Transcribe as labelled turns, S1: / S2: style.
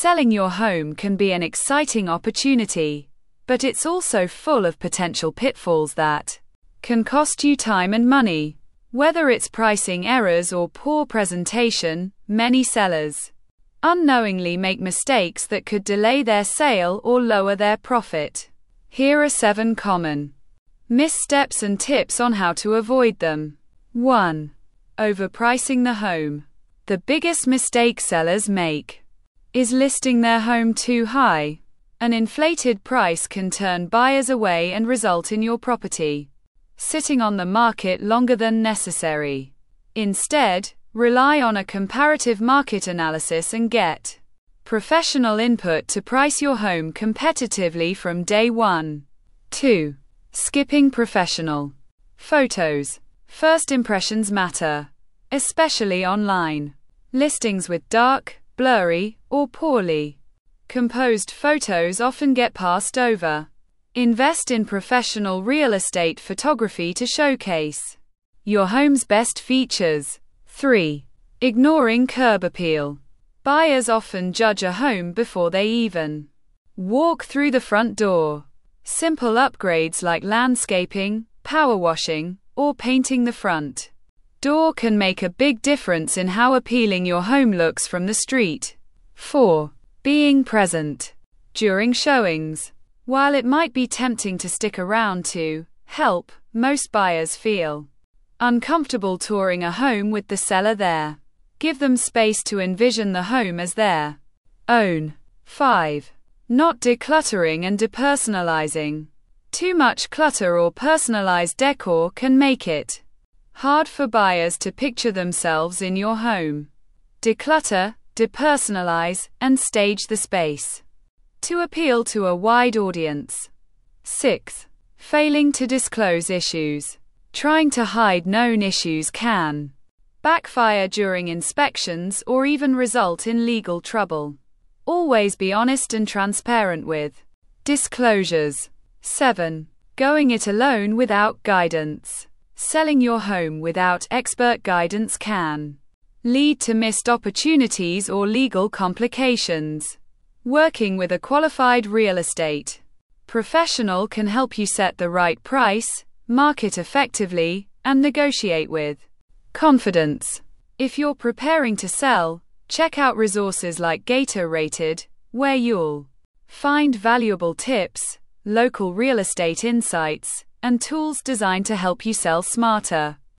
S1: Selling your home can be an exciting opportunity, but it's also full of potential pitfalls that can cost you time and money. Whether it's pricing errors or poor presentation, many sellers unknowingly make mistakes that could delay their sale or lower their profit. Here are 7 common missteps and tips on how to avoid them. 1. Overpricing the home. The biggest mistake sellers make is listing their home too high. An inflated price can turn buyers away and result in your property sitting on the market longer than necessary. Instead, rely on a comparative market analysis and get professional input to price your home competitively from day one. 2. Skipping professional photos. First impressions matter, especially online. Listings with dark, blurry, or poorly composed photos often get passed over. Invest in professional real estate photography to showcase your home's best features. 3. Ignoring curb appeal. Buyers often judge a home before they even walk through the front door. Simple upgrades like landscaping, power washing, or painting the front door can make a big difference in how appealing your home looks from the street. 4. Being present during showings. While it might be tempting to stick around to help, most buyers feel uncomfortable touring a home with the seller there. Give them space to envision the home as their own. 5. Not decluttering and depersonalizing. Too much clutter or personalized decor can make it hard for buyers to picture themselves in your home. Declutter, depersonalize, and stage the space to appeal to a wide audience. 6. Failing to disclose issues. Trying to hide known issues can backfire during inspections or even result in legal trouble. Always be honest and transparent with disclosures. 7. Going it alone without guidance. Selling your home without expert guidance can lead to missed opportunities or legal complications. Working with a qualified real estate professional can help you set the right price, market effectively, and negotiate with confidence. If you're preparing to sell, check out resources like Gator Rated, where you'll find valuable tips, local real estate insights, and tools designed to help you sell smarter.